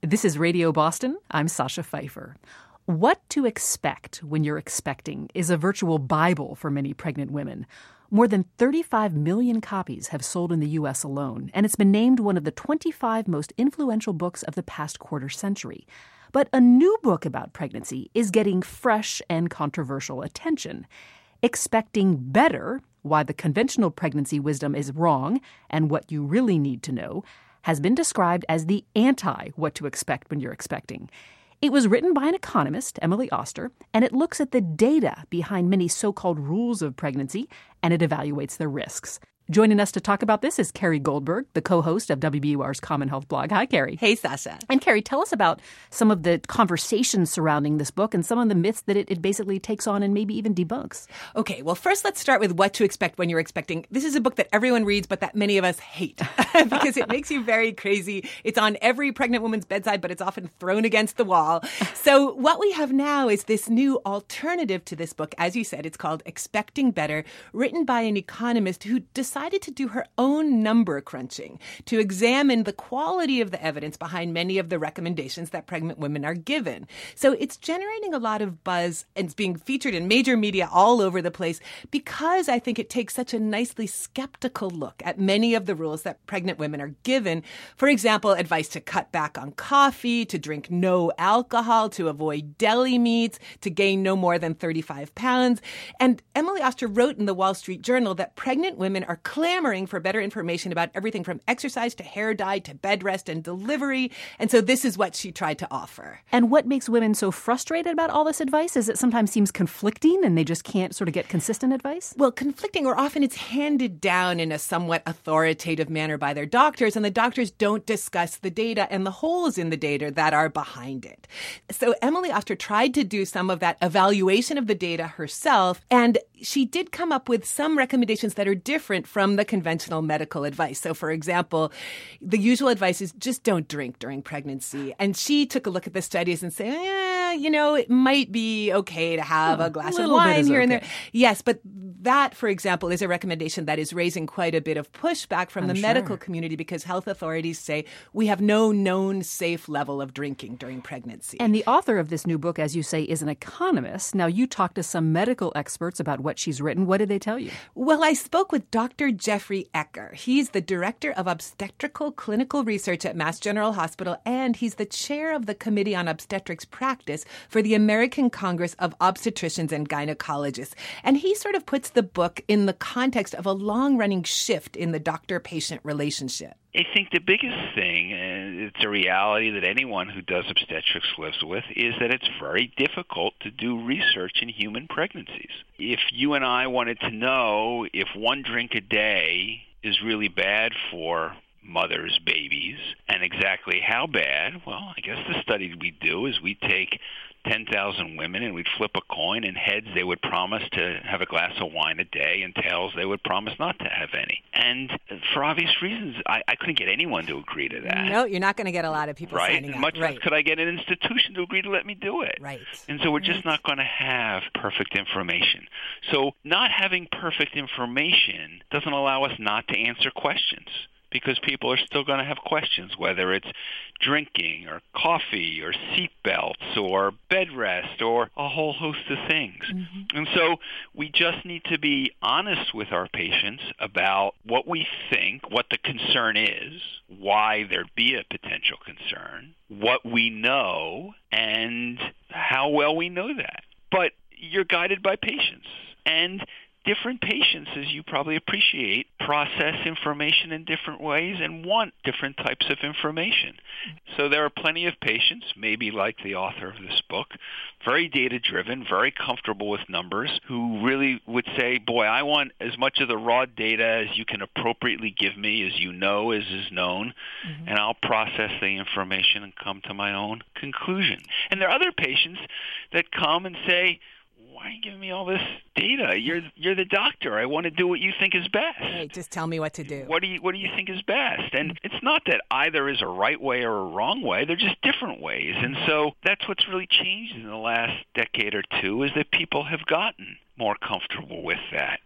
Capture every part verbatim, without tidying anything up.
This is Radio Boston. I'm Sasha Pfeiffer. What to Expect When You're Expecting is a virtual Bible for many pregnant women. More than thirty-five million copies have sold in the U S alone, and it's been named one of the twenty-five most influential books of the past quarter century. But a new book about pregnancy is getting fresh and controversial attention. Expecting Better, Why the Conventional Pregnancy Wisdom is Wrong and What You Really Need to Know, has been described as the anti-What to Expect When You're Expecting. It was written by an economist, Emily Oster, and it looks at the data behind many so-called rules of pregnancy, and it evaluates their risks. Joining us to talk about this is Carrie Goldberg, the co-host of W B U R's Common Health blog. Hi, Carrie. Hey, Sasha. And Carrie, tell us about some of the conversations surrounding this book and some of the myths that it, it basically takes on and maybe even debunks. Okay, well, first let's start with What to Expect When You're Expecting. This is a book that everyone reads, but that many of us hate because it makes you very crazy. It's on every pregnant woman's bedside, but it's often thrown against the wall. So what we have now is this new alternative to this book. As you said, it's called Expecting Better, written by an economist who decided to do her own number crunching to examine the quality of the evidence behind many of the recommendations that pregnant women are given. So it's generating a lot of buzz and it's being featured in major media all over the place because I think it takes such a nicely skeptical look at many of the rules that pregnant women are given. For example, advice to cut back on coffee, to drink no alcohol, to avoid deli meats, to gain no more than thirty-five pounds. And Emily Oster wrote in the Wall Street Journal that pregnant women are clamoring for better information about everything from exercise to hair dye to bed rest and delivery. And so this is what she tried to offer. And what makes women so frustrated about all this advice is it sometimes seems conflicting and they just can't sort of get consistent advice? Well, conflicting, or often it's handed down in a somewhat authoritative manner by their doctors, and the doctors don't discuss the data and the holes in the data that are behind it. So Emily Oster tried to do some of that evaluation of the data herself, and she did come up with some recommendations that are different from the conventional medical advice. So, for example, the usual advice is just don't drink during pregnancy. And she took a look at the studies and said, eh, you know, it might be okay to have oh, a glass a of wine here okay. and there. Yes, but that, for example, is a recommendation that is raising quite a bit of pushback from I'm the sure. medical community because health authorities say we have no known safe level of drinking during pregnancy. And the author of this new book, as you say, is an economist. Now, you talked to some medical experts about what she's written. What did they tell you? Well, I spoke with Doctor Jeffrey Ecker. He's the director of obstetrical clinical research at Mass General Hospital, and he's the chair of the Committee on Obstetrics Practice for the American Congress of Obstetricians and Gynecologists. And he sort of puts the book in the context of a long-running shift in the doctor-patient relationship. I think the biggest thing, and it's a reality that anyone who does obstetrics lives with, is that it's very difficult to do research in human pregnancies. If you and I wanted to know if one drink a day is really bad for mothers' babies, and exactly how bad, well, I guess the study we do is we take ten thousand women and we'd flip a coin, and heads they would promise to have a glass of wine a day, and tails they would promise not to have any. And for obvious reasons, I, I couldn't get anyone to agree to that. No, you're not going to get a lot of people right? signing up. Much right. less could I get an institution to agree to let me do it. Right. And so we're just right. not going to have perfect information. So not having perfect information doesn't allow us not to answer questions, because people are still going to have questions, whether it's drinking or coffee or seat belts or bed rest or a whole host of things. Mm-hmm. And so we just need to be honest with our patients about what we think, what the concern is, why there'd be a potential concern, what we know, and how well we know that. But you're guided by patients. And different patients, as you probably appreciate, process information in different ways and want different types of information. So there are plenty of patients, maybe like the author of this book, very data-driven, very comfortable with numbers, who really would say, boy, I want as much of the raw data as you can appropriately give me, as you know, as is known, mm-hmm. and I'll process the information and come to my own conclusion. And there are other patients that come and say, why are you giving me all this data? You're you're the doctor. I want to do what you think is best. Hey, just tell me what to do. What do you what do you think is best? And it's not that either is a right way or a wrong way. They're just different ways. And so that's what's really changed in the last decade or two, is that people have gotten more comfortable with that.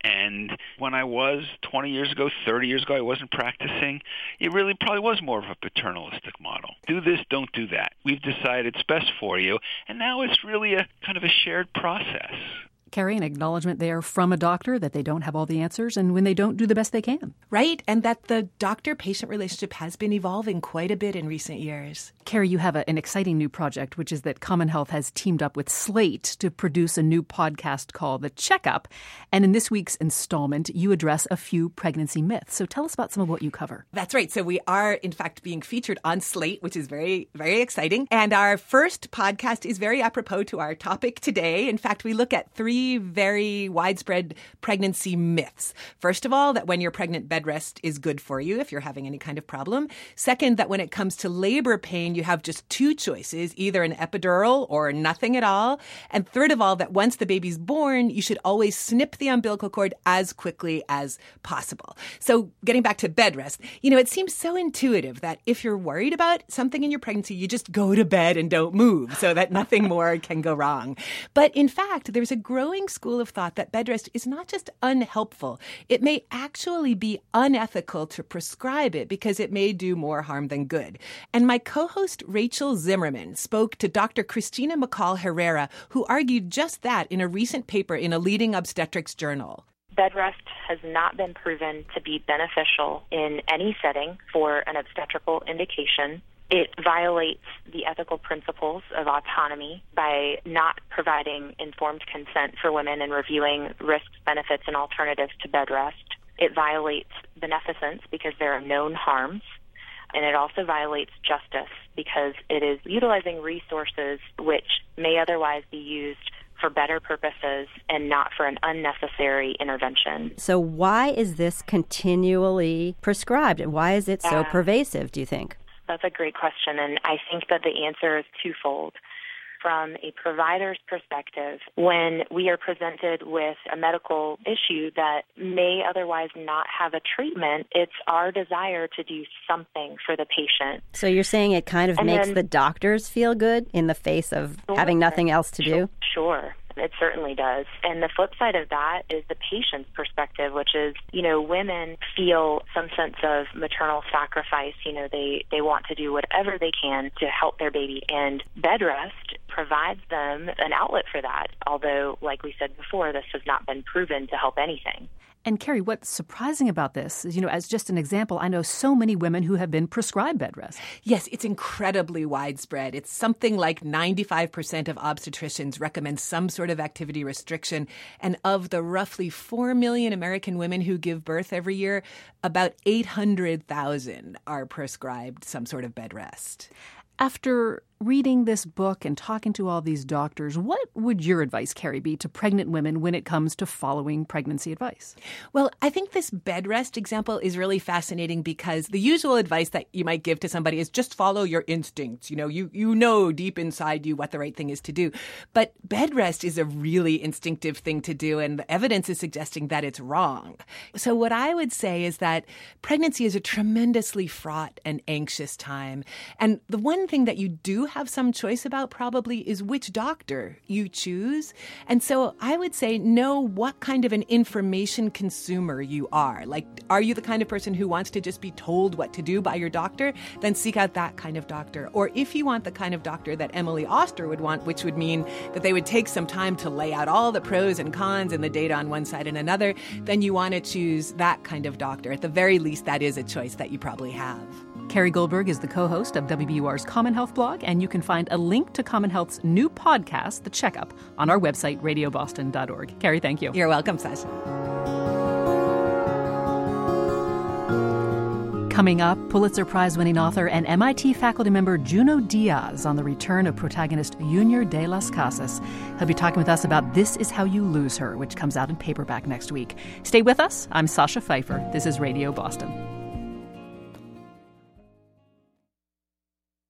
And when I was twenty years ago, thirty years ago, I wasn't practicing, it really probably was more of a paternalistic model. Do this, don't do that. We've decided it's best for you. And now it's really a kind of a shared process. Carrie, an acknowledgement there from a doctor that they don't have all the answers and when they don't do the best they can. Right, and that the doctor-patient relationship has been evolving quite a bit in recent years. Carrie, you have a, an exciting new project, which is that Common Health has teamed up with Slate to produce a new podcast called The Checkup. And in this week's installment, you address a few pregnancy myths. So tell us about some of what you cover. That's right. So we are, in fact, being featured on Slate, which is very, very exciting. And our first podcast is very apropos to our topic today. In fact, we look at three very widespread pregnancy myths. First of all, that when you're pregnant, bed rest is good for you if you're having any kind of problem. Second, that when it comes to labor pain, you have just two choices, either an epidural or nothing at all. And third of all, that once the baby's born, you should always snip the umbilical cord as quickly as possible. So getting back to bed rest, you know, it seems so intuitive that if you're worried about something in your pregnancy, you just go to bed and don't move so that nothing more can go wrong. But in fact, there's a growing school of thought that bed rest is not just unhelpful. It may actually be unethical to prescribe it because it may do more harm than good. And my co-host Rachel Zimmerman spoke to Doctor Cristina McCall Herrera, who argued just that in a recent paper in a leading obstetrics journal. Bed rest has not been proven to be beneficial in any setting for an obstetrical indication. It violates the ethical principles of autonomy by not providing informed consent for women and reviewing risks, benefits, and alternatives to bed rest. It violates beneficence because there are known harms. And it also violates justice because it is utilizing resources which may otherwise be used for better purposes and not for an unnecessary intervention. So why is this continually prescribed? And why is it so uh, pervasive, do you think? That's a great question, and I think that the answer is twofold. From a provider's perspective, when we are presented with a medical issue that may otherwise not have a treatment, it's our desire to do something for the patient. So you're saying it kind of and makes then, the doctors feel good in the face of sure, having nothing else to sure, do? Sure. It certainly does. And the flip side of that is the patient's perspective, which is, you know, women feel some sense of maternal sacrifice. You know, they, they want to do whatever they can to help their baby. And bed rest provides them an outlet for that, although, like we said before, this has not been proven to help anything. And Carrie, what's surprising about this is, you know, as just an example, I know so many women who have been prescribed bed rest. Yes, it's incredibly widespread. It's something like ninety-five percent of obstetricians recommend some sort of activity restriction. And of the roughly four million American women who give birth every year, about eight hundred thousand are prescribed some sort of bed rest. After reading this book and talking to all these doctors, what would your advice, Carrie, be to pregnant women when it comes to following pregnancy advice? Well, I think this bed rest example is really fascinating because the usual advice that you might give to somebody is just follow your instincts. You know, you, you know deep inside you what the right thing is to do. But bed rest is a really instinctive thing to do, and the evidence is suggesting that it's wrong. So what I would say is that pregnancy is a tremendously fraught and anxious time. And the one thing that you do have some choice about probably is which doctor you choose. And so I would say know what kind of an information consumer you are. Like, are you the kind of person who wants to just be told what to do by your doctor? Then seek out that kind of doctor. Or if you want the kind of doctor that Emily Oster would want, which would mean that they would take some time to lay out all the pros and cons and the data on one side and another, then you want to choose that kind of doctor. At the very least, that is a choice that you probably have. Carrie Goldberg is the co-host of W B U R's Common Health blog, and you can find a link to Common Health's new podcast, The Checkup, on our website, radio boston dot org. Carrie, thank you. You're welcome, Sasha. Coming up, Pulitzer Prize-winning author and M I T faculty member Junot Diaz on the return of protagonist Junior de las Casas. He'll be talking with us about This Is How You Lose Her, which comes out in paperback next week. Stay with us. I'm Sasha Pfeiffer. This is Radio Boston.